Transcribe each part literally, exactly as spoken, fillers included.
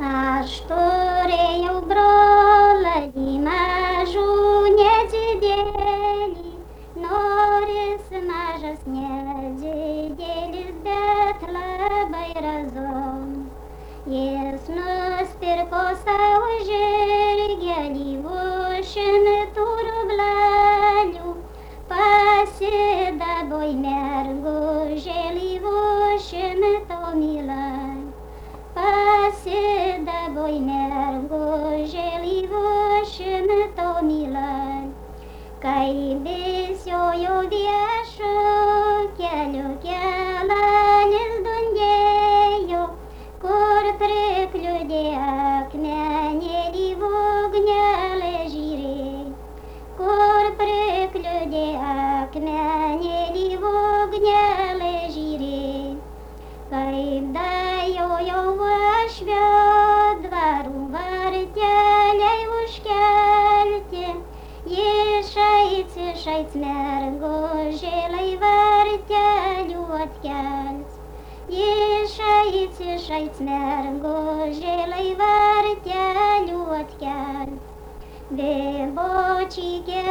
Aš turėjau brolį mažų nedidelį, nors mažas nedidelis, bet labai razon. Jis nusipirko sau žirgelį už šimtų rublelių, pasidaboj mergužėlį už šimto milelių. Pasidaboj mergužėlį už šimto milelių. Kai bėsiojo viešu keliu kelelis dundėjo, kur prikliudė akmenėlį ugnelė žyrė, kur prikliudė akmenėlį ugnelė žyrė. Kaip dajojo uošvio dvarų varteliai užkelti, jis šaic, šaic mergužėlei vartelių atkels. Jis šaic, šaic mergužėlei vartelių atkels. Bebočykė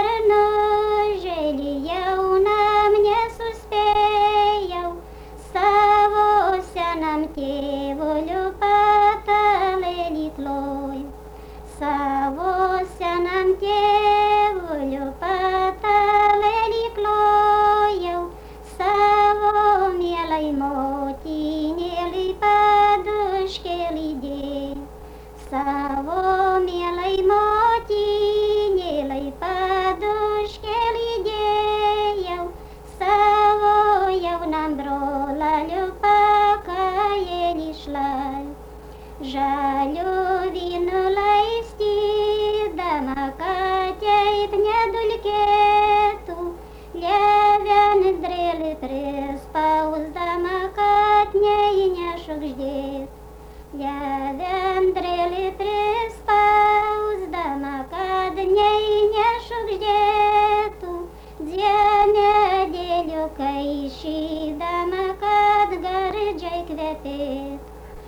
bernužėlį jaunam nesuspėjau, savo senam tėvuliu patalėlį klojau. Savo senam tėvuliu patalėlį klojau, savo mielai motinėlį paduškėlį dėjau. Savo mielai motinėlį paduškėlį dėjau, savo jaunam brolaliu pakajėlį šlajau. Žaliu vynu laistydama, kad taip nedulkėtų, levendrėlį prispausdama, kad neįnešugždėtų. Levendrėlį prispausdama, kad neįnešugždėtų, diemedėliu kaišydama, kad gardžiai kvepėtų.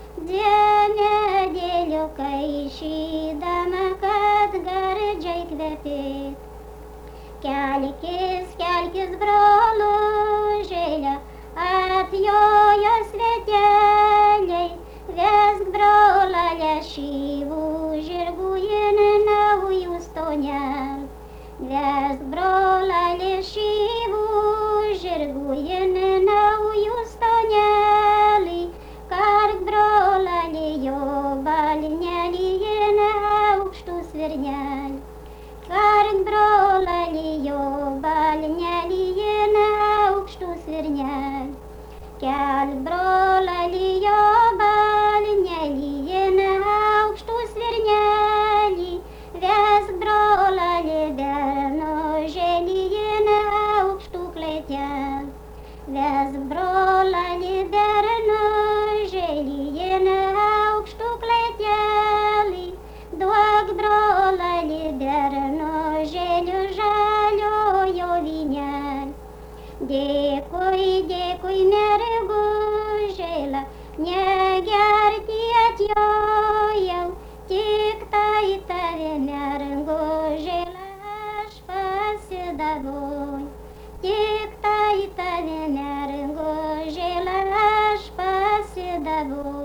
Diemedėliu kaišydama, kad gardžiai kvepėtų. Kelkis, kelkis brolužėle, atjojo sveteliai, vesk brolale šyvų žirgų in naujų stonelių. Vesk brolale šyvų žirgų in naujų stonelių, kark brolale jo balnelį in aukštų svirnelių. Kark brolale jo balnelį in aukštų svirnelių. Kelk brolale jo balnelį in aukštų svirnelį, vesk brolale bernužėlį in aukštų klėtelį. Vesk brolale bernužėlį in aukštų klėtelį, duok brolale bernužėliu žaliojo vynelį. Dėkui, dėkui mergužėle, negerti atjojau, tik tai tave mergužėle aš pasidavau. Tik tai tave mergužėle aš pasidavau.